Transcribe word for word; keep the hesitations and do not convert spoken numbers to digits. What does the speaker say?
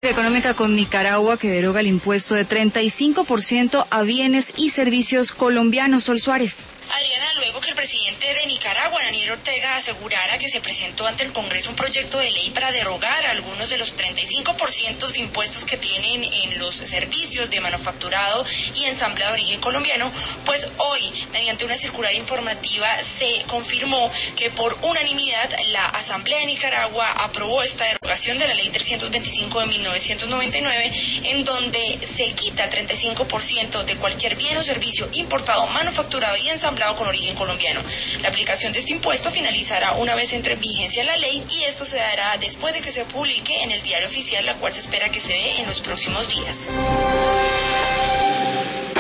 política económica con Nicaragua que deroga el impuesto de treinta y cinco por ciento a bienes y servicios colombianos. Sol Suárez. Adriana, luego que el presidente de Nicaragua, Daniel Ortega, asegurara que se presentó ante el Congreso un proyecto de ley para derogar algunos de los treinta y cinco por ciento de impuestos que tienen en los servicios de manufacturado y ensamblado de origen colombiano, pues hoy, mediante una circular informativa, se confirmó que por unanimidad la Asamblea de Nicaragua aprobó esta derogación de la ley trescientos veinticinco de mil novecientos noventa y nueve, en donde se quita el treinta y cinco por ciento de cualquier bien o servicio importado, manufacturado y ensamblado con origen colombiano. La aplicación de este impuesto finalizará una vez entre en vigencia la ley, y esto se dará después de que se publique en el Diario Oficial, la cual se espera que se dé en los próximos días.